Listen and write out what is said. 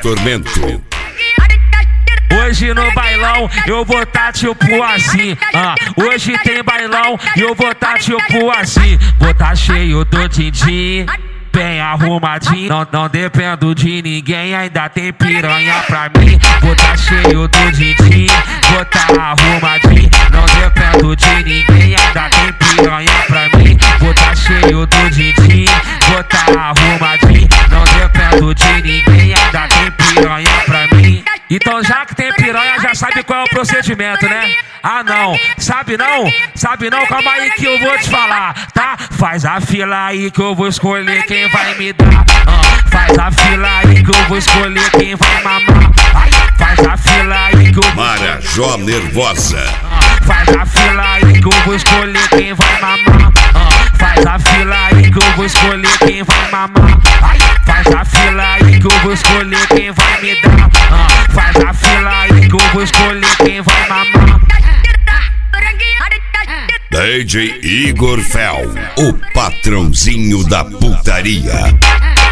Tormento. Hoje no bailão eu vou tá tipo assim, hoje tem bailão e eu vou tá tipo assim. Vou tá cheio do din-din, bem arrumadinho, não dependo de ninguém, ainda tem piranha pra mim. Vou tá cheio do din-din, vou tá arrumadinho, não dependo de ninguém, ainda tem piranha pra mim. Vou tá cheio do din-din, vou tá arrumadinho, não dependo de ninguém, ainda tem piranha pra mim. Então já que tem piranha, já sabe qual é o procedimento, né? Ah não, sabe não? Sabe não? Calma aí que eu vou te falar, tá? Faz a fila aí que eu vou escolher quem vai me dar. Faz a fila aí que eu vou escolher quem vai mamar. Faz a fila aí que eu vou... Marajó Nervosa. Faz a fila aí que eu vou escolher quem vai mamar. Faz a fila aí que eu vou escolher quem vai mamar. Faz a fila aí que eu vou escolher quem vai me dar. Faz a fila aí que eu vou escolher quem vai mamar. DJ Igor Fel, o patrãozinho da putaria.